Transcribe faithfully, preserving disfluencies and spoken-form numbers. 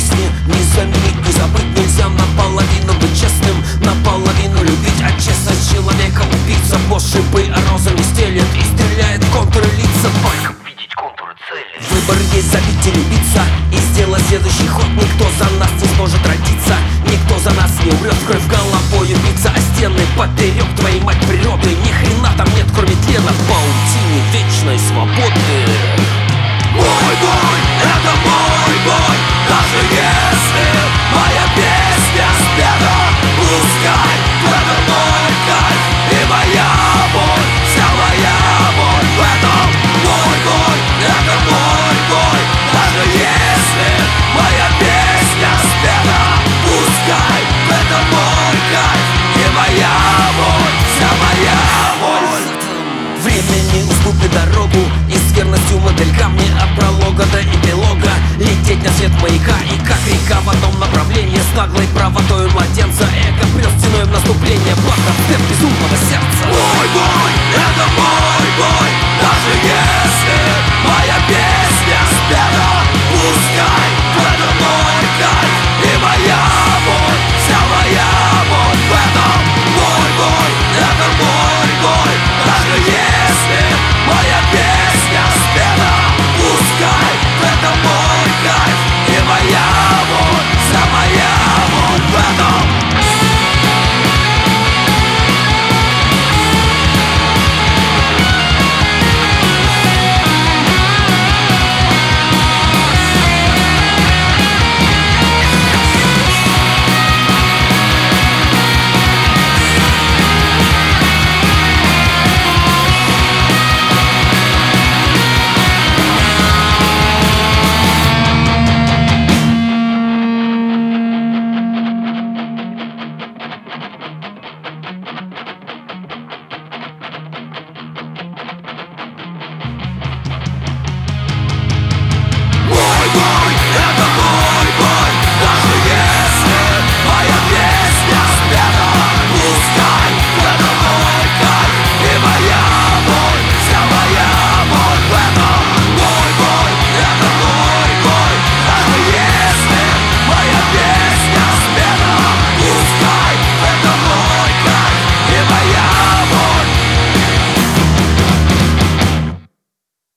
песни не заменить, не забыть нельзя. Наполовину быть честным, наполовину любить. А честность человека убийца. Босс шипы, а роза не стелет и стреляет в контуры лица. Только видеть контуры цели. Выбор есть, забить и любиться, и сделать следующий ход. Никто за нас не сможет родиться, никто за нас не умрет. В кровь головою биться, а стены поперек твоей мать природы. Ни хрена там нет, кроме тлена в паутине вечной свободы. Мой бой, это мой бой, даже если моя песня спета. Пускай в этом мой кайф и моя боль, вся моя боль в этом. Мой бой, это мой бой, даже если моя песня спета. Пускай в этом мой кайф и моя боль, вся моя боль. Времени уступи дорогу и с верностью моделькам не от пролога до эпилога. Лететь на свет маяка и как река в одном направлении с наглой правотой младенца.